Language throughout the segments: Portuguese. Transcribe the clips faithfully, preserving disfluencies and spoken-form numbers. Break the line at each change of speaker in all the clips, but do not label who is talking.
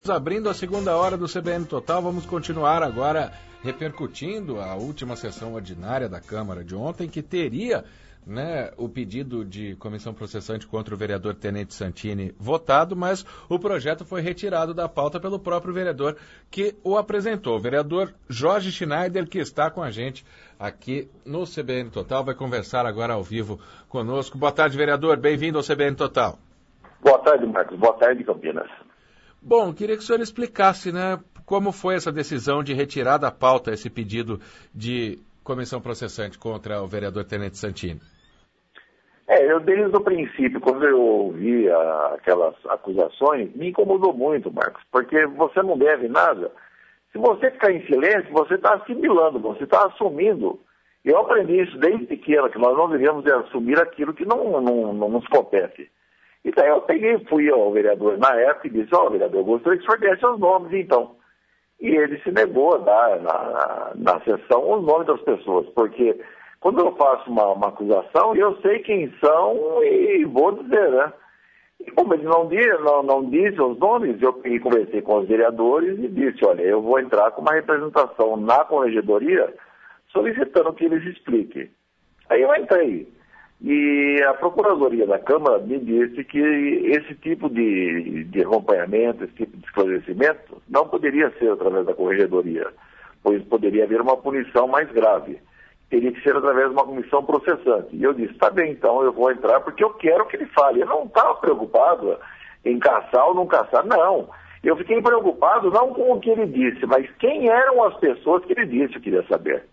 Abrindo a segunda hora do C B N Total, vamos continuar agora repercutindo a última sessão ordinária da Câmara de ontem, que teria né, o pedido de comissão processante contra o vereador Tenente Santini votado, mas o projeto foi retirado da pauta pelo próprio vereador que o apresentou. O vereador Jorge Schneider, que está com a gente aqui no C B N Total, vai conversar agora ao vivo conosco. Boa tarde, vereador. Bem-vindo ao C B N Total.
Boa tarde, Marcos. Boa tarde, Campinas.
Bom, queria que o senhor explicasse, né, como foi essa decisão de retirar da pauta esse pedido de comissão processante contra o vereador Tenente Santini.
É, eu desde o princípio, quando eu ouvi a, aquelas acusações, me incomodou muito, Marcos, porque você não deve nada. Se você ficar em silêncio, você está assimilando, você está assumindo. Eu aprendi isso desde pequeno, que nós não devíamos assumir aquilo que não, não, não nos compete. Então eu peguei, fui ao vereador na época e disse, ó, oh, vereador, eu gostaria que o senhor desse os nomes, então. E ele se negou a dar na, na sessão os nomes das pessoas, porque quando eu faço uma, uma acusação, eu sei quem são e vou dizer, né? E como ele não, não, não disse os nomes, eu peguei, conversei com os vereadores e disse, olha, eu vou entrar com uma representação na corregedoria solicitando que eles expliquem. Aí eu entrei. E a Procuradoria da Câmara me disse que esse tipo de, de acompanhamento, esse tipo de esclarecimento, não poderia ser através da Corregedoria, pois poderia haver uma punição mais grave. Teria que ser através de uma comissão processante. E eu disse, tá bem, então eu vou entrar porque eu quero que ele fale. Eu não estava preocupado em caçar ou não caçar, não. Eu fiquei preocupado não com o que ele disse, mas quem eram as pessoas que ele disse, eu queria saber.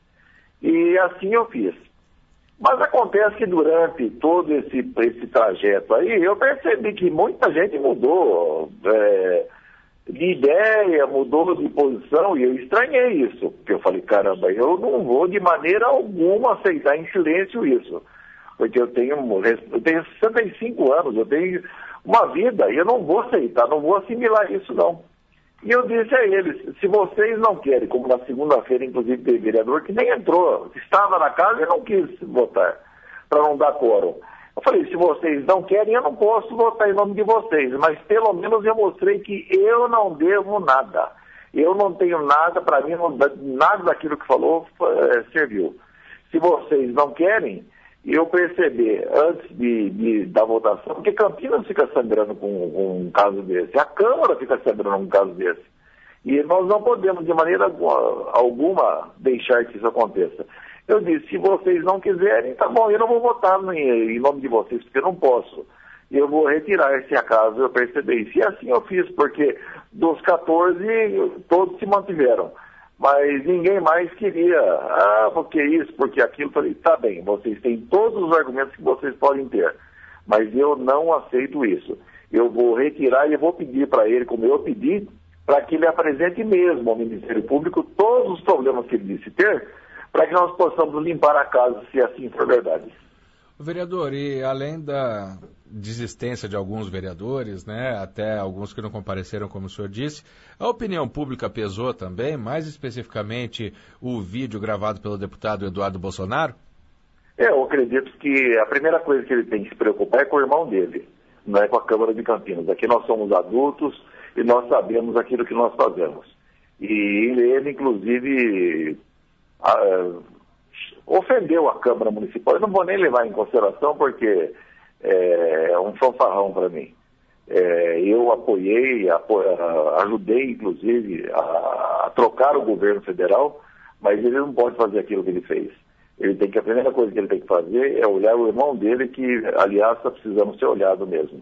E assim eu fiz. Mas acontece que durante todo esse, esse trajeto aí, eu percebi que muita gente mudou é, de ideia, mudou de posição, e eu estranhei isso. Porque eu falei, caramba, eu não vou de maneira alguma aceitar em silêncio isso. Porque eu tenho, eu tenho sessenta e cinco anos, eu tenho uma vida, e eu não vou aceitar, não vou assimilar isso não. E eu disse a eles, se vocês não querem, como na segunda-feira, inclusive, teve vereador que nem entrou, estava na casa e não quis votar, para não dar quórum. Eu falei, se vocês não querem, eu não posso votar em nome de vocês, mas pelo menos eu mostrei que eu não devo nada. Eu não tenho nada, para mim, não, nada daquilo que falou é, serviu. Se vocês não querem, eu percebi, antes de, de, da votação, porque Campinas fica sangrando com, com um caso desse, a Câmara fica sangrando com um caso desse. E nós não podemos, de maneira alguma, deixar que isso aconteça. Eu disse, se vocês não quiserem, tá bom, eu não vou votar em, em nome de vocês, porque eu não posso. Eu vou retirar, se acaso eu perceber isso. E assim eu fiz, porque dos quatorze, todos se mantiveram. Mas ninguém mais queria, ah, porque isso, porque aquilo. Falei, tá bem, vocês têm todos os argumentos que vocês podem ter, mas eu não aceito isso. Eu vou retirar e eu vou pedir para ele, como eu pedi, para que ele apresente mesmo ao Ministério Público todos os problemas que ele disse ter, para que nós possamos limpar a casa, se assim for verdade.
Vereador, e além da desistência de alguns vereadores, né, até alguns que não compareceram, como o senhor disse, a opinião pública pesou também, mais especificamente o vídeo gravado pelo deputado Eduardo Bolsonaro?
Eu acredito que a primeira coisa que ele tem que se preocupar é com o irmão dele, não é com a Câmara de Campinas. Aqui nós somos adultos e nós sabemos aquilo que nós fazemos. E ele, ele inclusive, a, ofendeu a Câmara Municipal. Eu não vou nem levar em consideração porque é um fanfarrão para mim. É, eu apoiei, apo, ajudei, inclusive, a, a trocar o governo federal, mas ele não pode fazer aquilo que ele fez. Ele tem que, a primeira coisa que ele tem que fazer é olhar o irmão dele, que, aliás, está precisando ser olhado mesmo.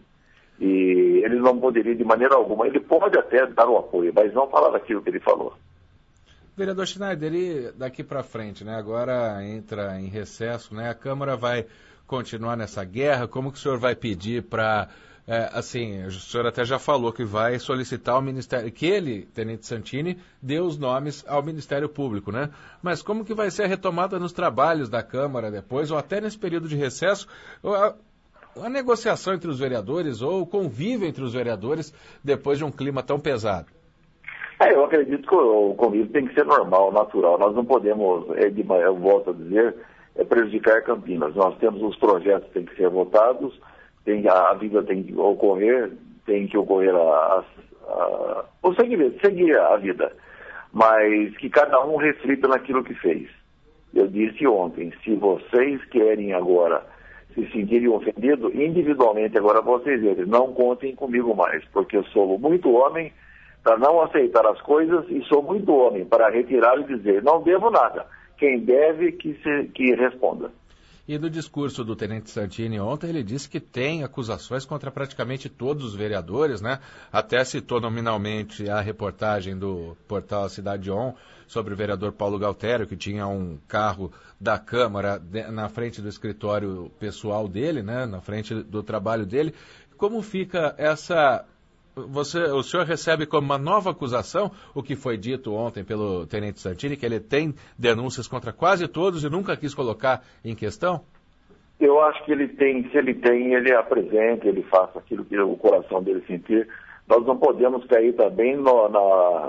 E ele não poderia, de maneira alguma, ele pode até dar o apoio, mas não falar daquilo que ele falou.
Vereador Schneider, e daqui para frente, né? Agora entra em recesso, né? A Câmara vai continuar nessa guerra. Como que o senhor vai pedir para, é, assim, o senhor até já falou que vai solicitar ao Ministério, que ele, Tenente Santini, dê os nomes ao Ministério Público, né? Mas como que vai ser a retomada nos trabalhos da Câmara depois, ou até nesse período de recesso, a, a negociação entre os vereadores ou o convívio entre os vereadores depois de um clima tão pesado?
É, eu acredito que o convívio tem que ser normal, natural. Nós não podemos, eu volto a dizer, é prejudicar Campinas. Nós temos os projetos que têm que ser votados, tem, a vida tem que ocorrer, tem que ocorrer a, a, o segmento, seguir a vida, mas que cada um reflita naquilo que fez. Eu disse ontem, se vocês querem agora se sentirem ofendidos, individualmente agora vocês verem, não contem comigo mais, porque eu sou muito homem para não aceitar as coisas e sou muito homem para retirar e dizer, não devo nada. Quem deve que, se, que responda.
E do discurso do Tenente Santini ontem, ele disse que tem acusações contra praticamente todos os vereadores, né? Até citou nominalmente a reportagem do portal Cidade On sobre o vereador Paulo Galtério, que tinha um carro da Câmara na frente do escritório pessoal dele, né? Na frente do trabalho dele. Como fica essa... Você, o senhor recebe como uma nova acusação o que foi dito ontem pelo Tenente Santini, que ele tem denúncias contra quase todos e nunca quis colocar em questão?
Eu acho que ele tem, se ele tem, ele apresenta, ele faça aquilo que o coração dele sentir. Nós não podemos cair também no, na,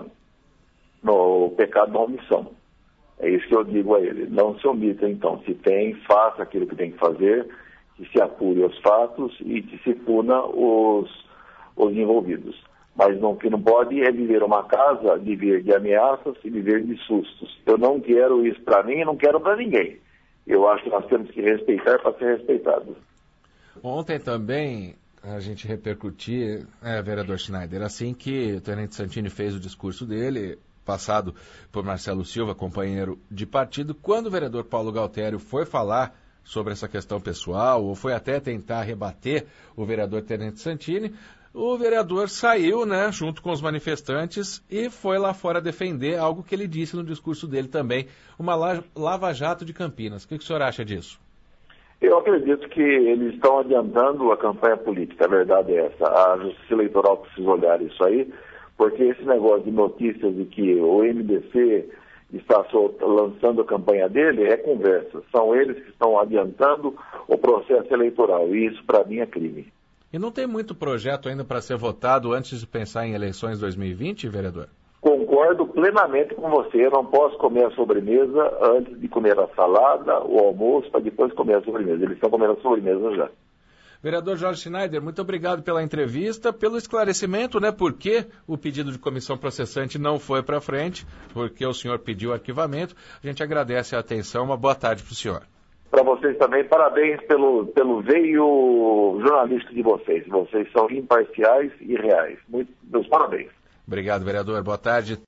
no pecado da omissão. É isso que eu digo a ele. Não se omita, então. Se tem, faça aquilo que tem que fazer, que se apure os fatos e que se puna os... os envolvidos. Mas não, o que não pode é viver uma casa, viver de ameaças e viver de sustos. Eu não quero isso para mim e não quero para ninguém. Eu acho que nós temos que respeitar para ser respeitados.
Ontem também a gente repercutiu, é, vereador Schneider, assim que o Tenente Santini fez o discurso dele, passado por Marcelo Silva, companheiro de partido, quando o vereador Paulo Galtério foi falar sobre essa questão pessoal, ou foi até tentar rebater o vereador Tenente Santini, o vereador saiu, né, junto com os manifestantes e foi lá fora defender algo que ele disse no discurso dele também, uma lava-jato de Campinas. O que, que o senhor acha disso?
Eu acredito que eles estão adiantando a campanha política, a verdade é essa. A Justiça Eleitoral precisa olhar isso aí, porque esse negócio de notícias de que o M D C está lançando a campanha dele é conversa. São eles que estão adiantando o processo eleitoral e isso para mim é crime.
E não tem muito projeto ainda para ser votado antes de pensar em eleições dois mil e vinte, vereador?
Concordo plenamente com você. Eu não posso comer a sobremesa antes de comer a salada, o almoço, para depois comer a sobremesa. Eles estão comendo a sobremesa já.
Vereador Jorge Schneider, muito obrigado pela entrevista, pelo esclarecimento, né? Por que o pedido de comissão processante não foi para frente, porque o senhor pediu arquivamento. A gente agradece a atenção. Uma boa tarde para o senhor.
Para vocês também, parabéns pelo, pelo veio jornalístico de vocês. Vocês são imparciais e reais. Muito, meus parabéns.
Obrigado, vereador. Boa tarde.